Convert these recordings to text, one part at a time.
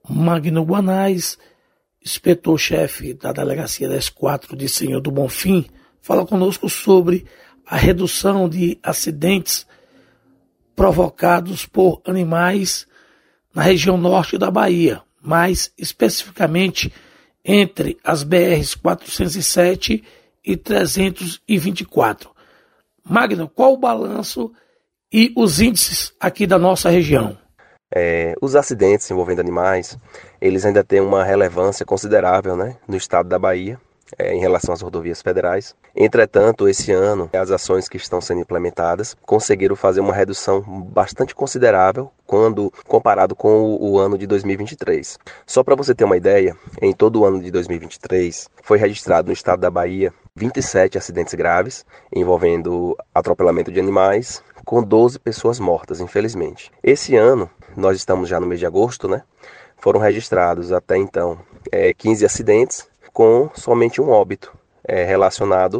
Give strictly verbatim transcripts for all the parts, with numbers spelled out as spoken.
Magno Guanais, inspetor-chefe da Delegacia dez quatro de Senhor do Bonfim, fala conosco sobre a redução de acidentes provocados por animais na região norte da Bahia, mais especificamente entre as B Rs quatrocentos e sete e trezentos e vinte e quatro. Magno, qual o balanço e os índices aqui da nossa região? É, os acidentes envolvendo animais, eles ainda têm uma relevância considerável, né, no estado da Bahia, é, em relação às rodovias federais. Entretanto, esse ano, as ações que estão sendo implementadas conseguiram fazer uma redução bastante considerável quando comparado com o, o ano de dois mil e vinte e três. Só para você ter uma ideia, em todo o ano de dois mil e vinte e três, foi registrado no estado da Bahia vinte e sete acidentes graves envolvendo atropelamento de animais, com doze pessoas mortas, infelizmente. Esse ano, nós estamos já no mês de agosto, né? Foram registrados até então é, quinze acidentes, com somente um óbito é, relacionado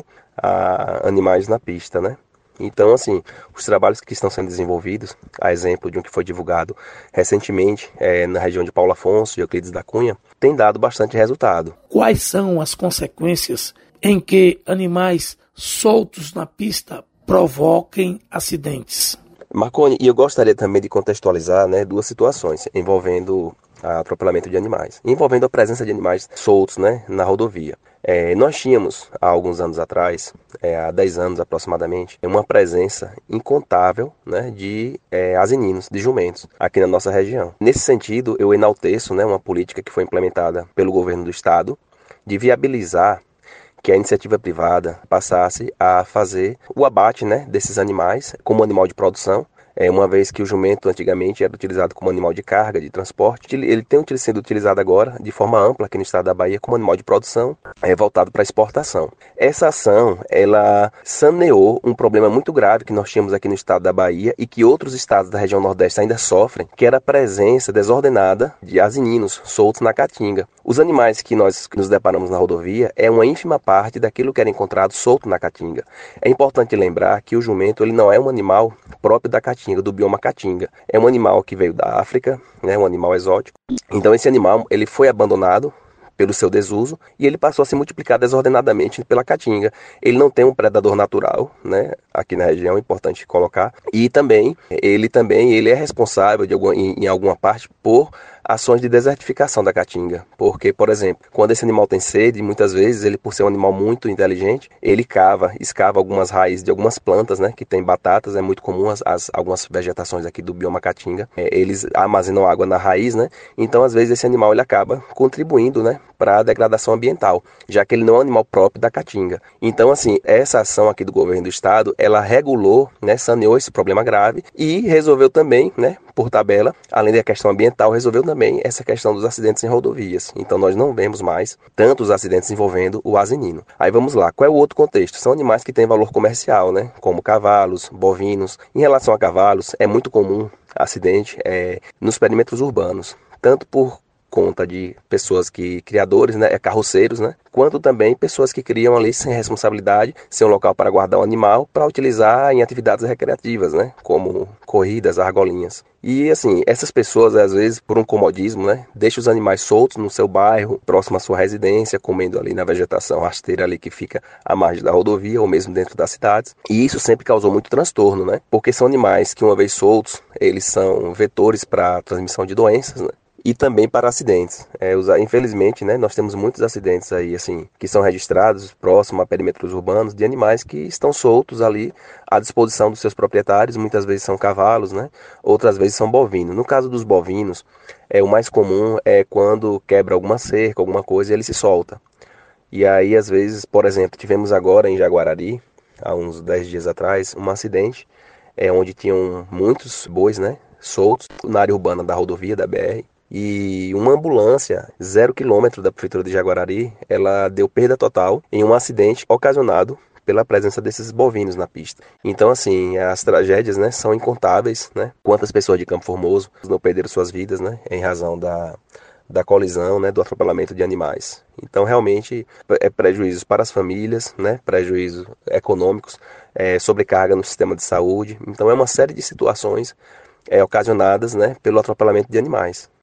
a animais na pista, né? Então, assim, os trabalhos que estão sendo desenvolvidos, a exemplo de um que foi divulgado recentemente é, na região de Paulo Afonso e Euclides da Cunha, tem dado bastante resultado. Quais são as consequências em que animais soltos na pista provoquem acidentes? Marconi, e eu gostaria também de contextualizar, né, duas situações envolvendo atropelamento de animais, envolvendo a presença de animais soltos, né, na rodovia. É, nós tínhamos, há alguns anos atrás, é, há dez anos aproximadamente, uma presença incontável, né, de é, asininos, de jumentos, aqui na nossa região. Nesse sentido, eu enalteço, né, uma política que foi implementada pelo governo do estado de viabilizar que a iniciativa privada passasse a fazer o abate, né, desses animais como animal de produção, é, uma vez que o jumento antigamente era utilizado como animal de carga, de transporte. Ele tem sido utilizado agora de forma ampla aqui no estado da Bahia como animal de produção, é, voltado para exportação. Essa ação, ela saneou um problema muito grave que nós tínhamos aqui no estado da Bahia e que outros estados da região nordeste ainda sofrem, que era a presença desordenada de asininos soltos na caatinga. Os animais que nós nos deparamos na rodovia é uma ínfima parte daquilo que era encontrado solto na caatinga. É importante lembrar que o jumento ele não é um animal próprio da caatinga, do bioma caatinga. É um animal que veio da África, né, um animal exótico. Então esse animal ele foi abandonado pelo seu desuso e ele passou a se multiplicar desordenadamente pela caatinga. Ele não tem um predador natural, né, aqui na região, é importante colocar. E também, ele também ele é responsável de alguma, em, em alguma parte por ações de desertificação da caatinga. Porque, por exemplo, quando esse animal tem sede, muitas vezes ele, por ser um animal muito inteligente, ele cava, escava algumas raízes de algumas plantas, né, que tem batatas, é muito comum as, as algumas vegetações aqui do bioma caatinga, é, eles armazenam água na raiz, né, então às vezes esse animal ele acaba contribuindo, né, para a degradação ambiental, já que ele não é um animal próprio da caatinga. Então, assim, essa ação aqui do governo do estado, ela regulou, né, saneou esse problema grave e resolveu também, né, por tabela, além da questão ambiental, resolveu também essa questão dos acidentes em rodovias. Então nós não vemos mais tantos acidentes envolvendo o asinino. Aí vamos lá, qual é o outro contexto? São animais que têm valor comercial, né? Como cavalos, bovinos. Em relação a cavalos, é muito comum acidente é, nos perímetros urbanos, tanto por conta de pessoas que, criadores, né, carroceiros, né, quanto também pessoas que criam ali sem responsabilidade, sem um local para guardar o animal, para utilizar em atividades recreativas, né, como corridas, argolinhas. E assim, essas pessoas, às vezes, por um comodismo, né, deixam os animais soltos no seu bairro, próximo à sua residência, comendo ali na vegetação rasteira ali que fica à margem da rodovia ou mesmo dentro das cidades. E isso sempre causou muito transtorno, né, porque são animais que, uma vez soltos, eles são vetores para a transmissão de doenças, né, e também para acidentes. É, infelizmente, né, nós temos muitos acidentes aí, assim, que são registrados próximo a perímetros urbanos de animais que estão soltos ali à disposição dos seus proprietários. Muitas vezes são cavalos, né, outras vezes são bovinos. No caso dos bovinos, é, o mais comum é quando quebra alguma cerca, alguma coisa, e ele se solta. E aí, às vezes, por exemplo, tivemos agora em Jaguarari, há uns dez dias atrás, um acidente é, onde tinham muitos bois, né, soltos na área urbana da rodovia, da B R. E uma ambulância, zero quilômetro da prefeitura de Jaguarari, ela deu perda total em um acidente ocasionado pela presença desses bovinos na pista. Então, assim, as tragédias, né, são incontáveis, né? Quantas pessoas de Campo Formoso não perderam suas vidas, né, em razão da, da colisão, né, do atropelamento de animais. Então, realmente, é prejuízos para as famílias, né, prejuízos econômicos, é, sobrecarga no sistema de saúde. Então, é uma série de situações é, ocasionadas, né, pelo atropelamento de animais.